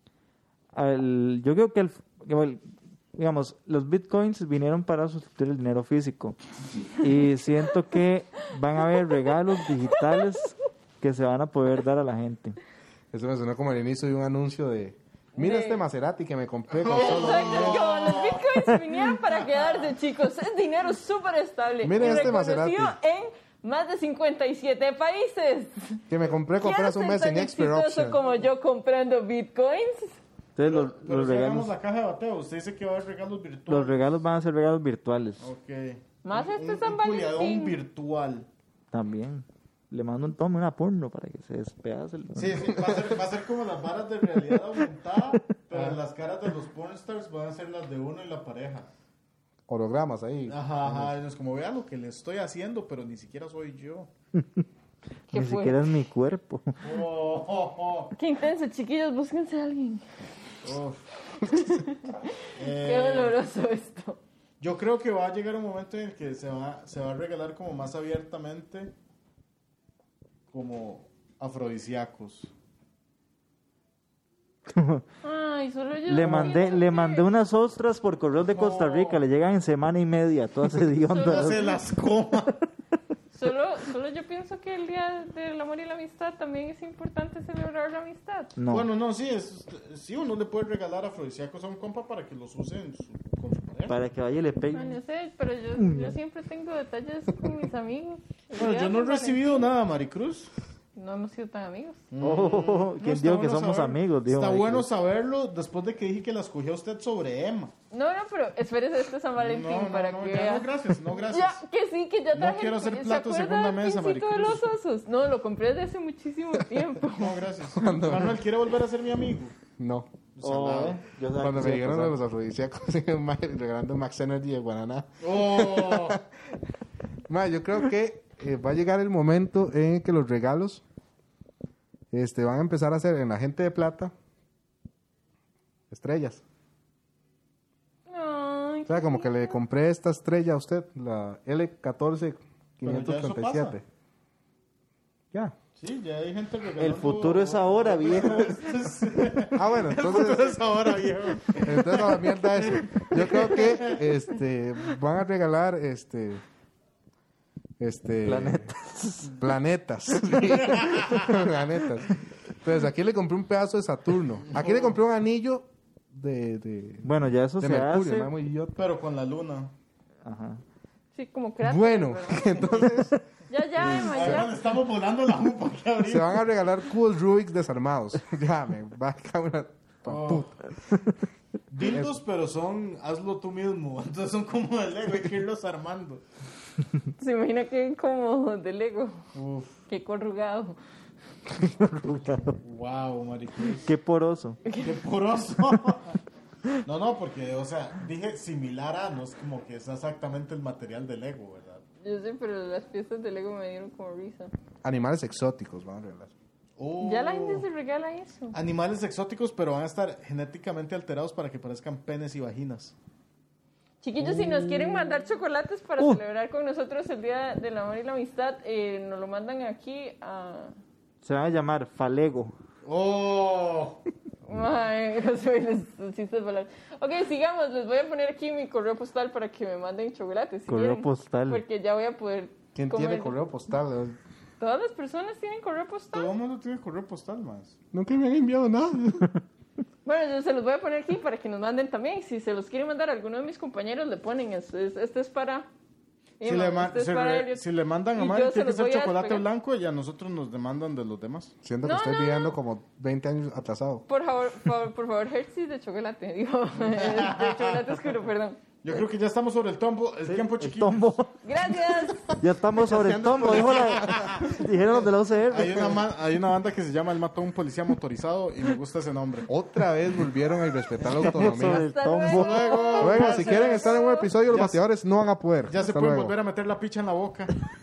al- yo creo que el, que el- digamos, los bitcoins vinieron para sustituir el dinero físico y siento que van a haber regalos digitales que se van a poder dar a la gente. Eso me sonó como el inicio de un anuncio de, mira De- este Maserati que me compré con solo un Exacto, es mes". como los bitcoins vinieron para quedarse, chicos. Es dinero súper estable. Miren y este reconocido Maserati. en más de cincuenta y siete países. Que me compré, compré ¿Quieres hace un ser mes tan en Expert exitoso Option. como yo comprando bitcoins? Entonces los, Pero los si regalos hagamos la caja de bateo, usted dice que va a haber regalos virtuales. los regalos van a ser regalos virtuales Ok. Más Un- este un- San un culiadón Valentín. virtual. también. Le mando un tome, una porno para que se despedace. el- Sí, sí, va a, ser, va a ser como las varas de realidad aumentada, pero las caras de los pornstars van a ser las de uno y la pareja. Hologramas ahí. Ajá, ajá, y es como, vea lo que le estoy haciendo, pero ni siquiera soy yo. ¿Qué Ni fue? siquiera es mi cuerpo. Oh, oh, oh. Qué intenso, chiquillos, búsquense a alguien. Uf. Qué Eh, doloroso esto. Yo creo que va a llegar un momento en el que se va, se va a regalar como más abiertamente, como afrodisíacos. Ay, solo yo. Le mandé, le mandé unas ostras por correo de Costa Rica, le llegan en semana y media, todas hediondas. Se las coma. Solo, solo yo pienso que el Día del Amor y la Amistad también es importante celebrar la amistad. No. Bueno, no, sí, es, sí, uno le puede regalar afrodisíacos a un compa para que los use en su, con su pareja. Para que vaya y le No, pegue. yo sé, pero yo, yo siempre tengo detalles con mis amigos. El Bueno, día yo de no he San recibido nada, Maricruz. No hemos sido tan amigos. Oh, No, ¿quién está dijo que bueno somos saberlo. amigos? Dijo Está Michael. bueno saberlo después de que dije que la escogió usted sobre Emma. No, no, pero espérese este San Valentín No, no, para no, que ya vea. no, gracias, no, gracias. Ya, que sí, que ya No traje. quiero hacer ¿se plato acuerda segunda del mesa, pincito de Maricruz? los osos? No, lo compré desde hace muchísimo tiempo. No, gracias. Manuel, ¿quiere volver a ser mi amigo? No. Oh, Salado. yo sabía Cuando que me sí iba a llegaron pasar. los afrodisíacos, ma, regalando Max Energy de Guaraná. Oh, Ma, yo creo que eh, va a llegar el momento en que los regalos este, van a empezar a hacer en la gente de plata estrellas. Ay, O sea, como que le compré esta estrella a usted, la L catorce quinientos treinta y siete. Ya. sí, ya hay gente regalando. El futuro es ahora, viejo. Ah, bueno, entonces, Entonces ahora, viejo. entonces a la mierda eso. Yo creo que este, van a regalar este, este, Planetas. planetas. Sí. Planetas. Entonces aquí le compré un pedazo de Saturno. Aquí le compré un anillo de, de, Bueno, ya eso de se Mercurio, hace. ma, muy idiota. Pero con la luna. Ajá. sí, como cráter. Bueno, pero- entonces Ya, ya, Emma, Ahora le ya. estamos volando la jupa aquí se ahorita. van a regalar cubos Rubik's desarmados. Ya, me va a caer una... Oh. Dildos, pero son hazlo tú mismo. Entonces son como de Lego, hay que irlos armando. Se imagina que como de Lego. Uf, Qué corrugado. wow, Maricruz. Qué poroso. Qué poroso. No, no, porque, o sea, dije similar a, no es como que es exactamente el material de Lego, ¿verdad? Yo sé, pero las piezas de Lego me dieron como risa. Animales exóticos, van a regalar. Oh. Ya la gente se regala eso. Animales exóticos, pero van a estar genéticamente alterados para que parezcan penes y vaginas. Chiquillos, si nos quieren mandar chocolates para Uh. celebrar con nosotros el Día del Amor y la Amistad, eh, nos lo mandan aquí a... Se van a llamar Falego. ¡Oh! Ay, no soy los, los chistes volados. Ok, sigamos. Les voy a poner aquí mi correo postal para que me manden chocolates. si Correo quieren, postal. Porque ya voy a poder ¿Quién comer. tiene correo postal? Todas las personas tienen correo postal. Todo el mundo tiene correo postal más. Nunca me han enviado nada. Bueno, yo se los voy a poner aquí para que nos manden también. Si se los quiere mandar a alguno de mis compañeros, le ponen. Es- es- Este es para... Si Emma, le, ma- este es si, para re- Elliot. si le mandan a Y Mari, yo se tiene que los ser voy a chocolate despegar. blanco y a nosotros nos demandan de los demás. Siento que No, estoy no, viviendo no. como veinte años atrasado. Por favor, por, por favor, Hershey's de chocolate. Digo, de chocolate oscuro, perdón. Yo creo que ya estamos sobre el tombo, el tiempo El chiquito. tombo. Gracias. Ya estamos sobre el tombo, dijo la... dijeron los de la U C R. Hay una, ma- hay una banda que se llama El Mató a un Policía Motorizado y me gusta ese nombre. Otra vez volvieron a irrespetar la Sobre autonomía. el Hasta tombo. luego. Luego, si quieren estar en un episodio, los Ya- bateadores no van a poder. Ya se Hasta pueden luego. volver a meter la picha en la boca.